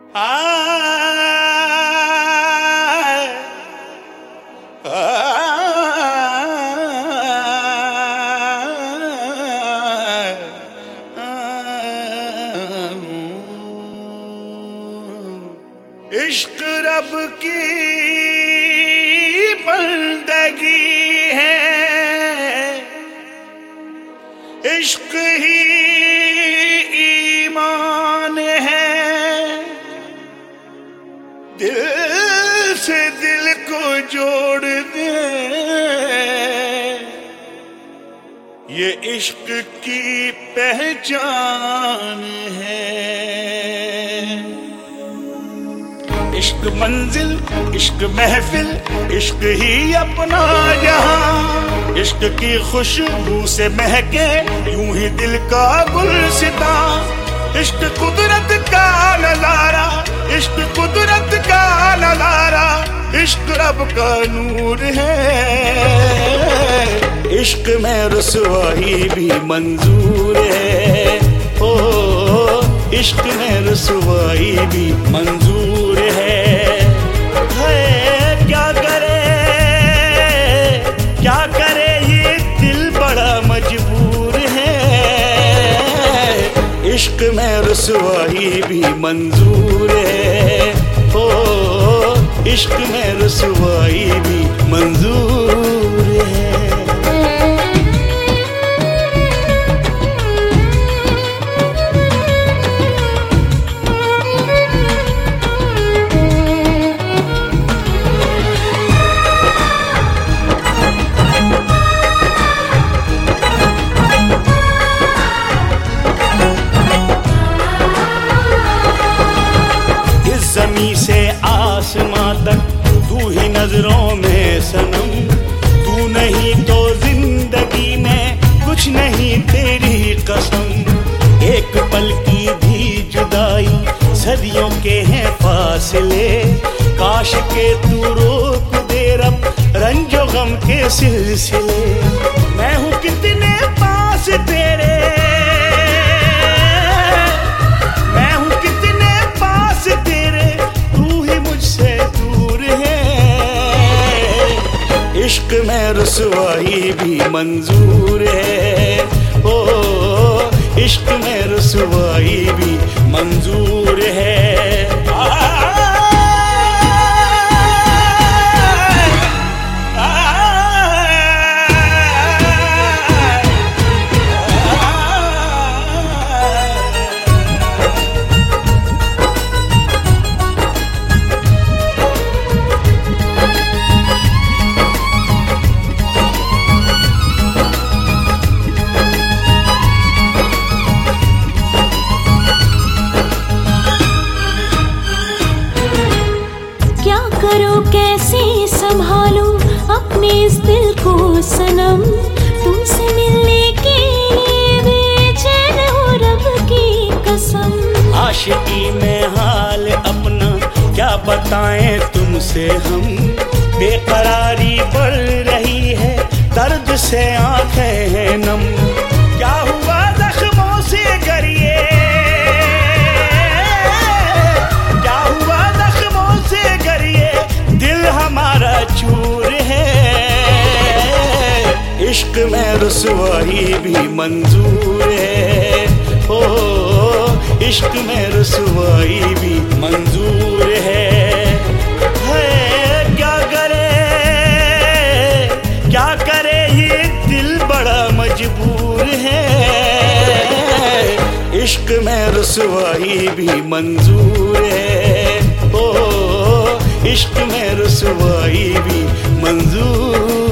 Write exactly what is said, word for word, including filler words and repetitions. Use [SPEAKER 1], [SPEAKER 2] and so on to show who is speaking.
[SPEAKER 1] इश्क रब की बंदगी है, इश्क ही ईमान है। दिल से दिल को जोड़ दे, ये इश्क की पहचान है। इश्क मंजिल, इश्क महफिल, इश्क ही अपना जहां। इश्क की खुशबू से महके यूं ही दिल का गुलसिता। इश्क कुदरत का नजारा, इश्क कुदरत का नजारा, इश्क रब का नूर है। इश्क में रुसवाई भी मंजूर है, ओ इश्क में रुसवाई भी मंजूर है। है क्या करे क्या करे ये दिल बड़ा मजबूर है। इश्क में रुसवाई भी मंजूर है, ओ इश्क में रुसवाई भी मंजूर है। ज़मीं से आसमां तक तू ही नजरों में सनम। तू नहीं तो जिंदगी में कुछ नहीं तेरी कसम। एक पल की भी जुदाई सदियों के हैं फासले। काश के तू रोक दे रब रंजो गम के सिलसिले। मैं हूँ कितने पास तेरे, मैं हूँ कितने पास तेरे, तू ही मुझसे दूर है। इश्क में रुसवाई भी मंजूर है, ओ इश्क में रुसवाई भी मंजूर है।
[SPEAKER 2] कैसे संभालूं अपने इस दिल को सनम। तुमसे मिलने के लिए बेचैन हूँ रब की कसम।
[SPEAKER 1] आशिकी में हाल अपना क्या बताएं तुमसे हम। बेकरारी बढ़ रही है, दर्द से आंखें हैं नम। क्या हुआ जख्मों से गरिए, क्या हुआ जख्मों से गरिए, दिल हमारा चूर है। इश्क में रुसवाई भी मंजूर है, ओ इश्क में रुसवाई भी मंजूर है। है क्या करे क्या करे ये दिल बड़ा मजबूर है। इश्क में रुसवाई भी मंजूर है, ओ इश्क में रुसवाई भी मंजूर